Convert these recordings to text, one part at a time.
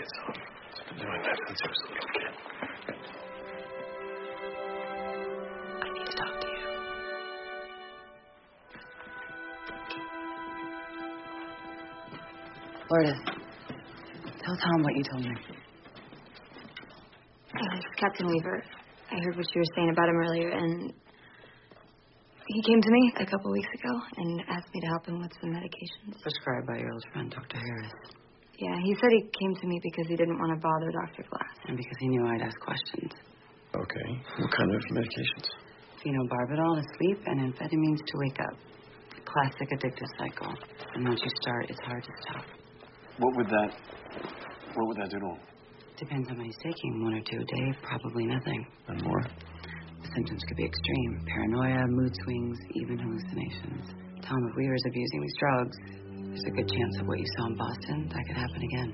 lights off. He's been doing that since he was a little kid. I need to talk to you. Lourdes, tell Tom what you told me. Captain Weaver, I heard what you were saying about him earlier, and he came to me a couple weeks ago and asked me to help him with some medications. Prescribed by your old friend, Dr. Harris. Yeah, he said he came to me because he didn't want to bother Dr. Glass. And because he knew I'd ask questions. Okay. What kind of medications? Phenobarbital to sleep and amphetamines to wake up. Classic addictive cycle. And once you start, it's hard to stop. What would that do to him? Depends how many he's taking. 1 or 2 a day, probably nothing. And more? The symptoms could be extreme. Paranoia, mood swings, even hallucinations. Tom, if Weaver's abusing these drugs, there's a good chance that what you saw in Boston, that could happen again.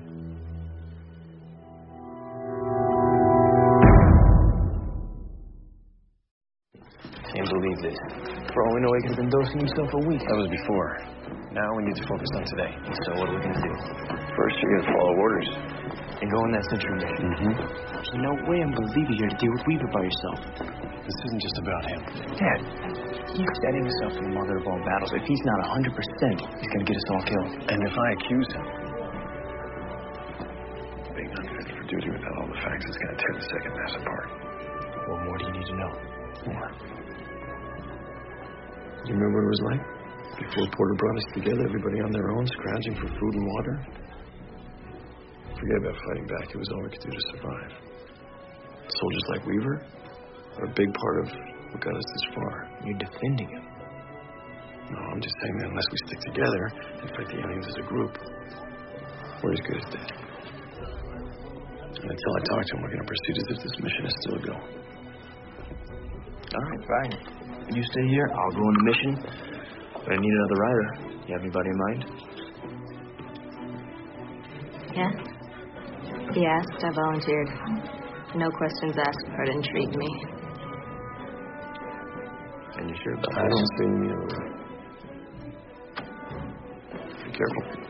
Can't believe this. For all we know, he could have been dosing himself a week. That was before. Now we need to focus on today. So what are we going to do? First, you're going to follow orders. And go on that Century mission. There's no way I'm going to leave you here to deal with Weaver by yourself. This isn't just about him. Dad, he's setting himself for the mother of all battles. If he's not 100%, he's going to get us all killed. And if I accuse him of being unfit for duty without all the facts, it's going to tear the second mass apart. What more do you need to know? More. You remember what it was like? Before Porter brought us together, everybody on their own, scrounging for food and water. Forget about fighting back. It was all we could do to survive. Soldiers like Weaver are a big part of what got us this far. You're defending him. No, I'm just saying that unless we stick together and fight the aliens as a group, we're as good as dead. And until I talk to him, we're going to proceed as if this mission is still a go. All right, fine. You stay here. I'll go on the mission. But I need another rider. You have anybody in mind? Yeah? He asked, I volunteered. No questions asked part intrigued me. And you sure about I that? don't see any other way. Be careful.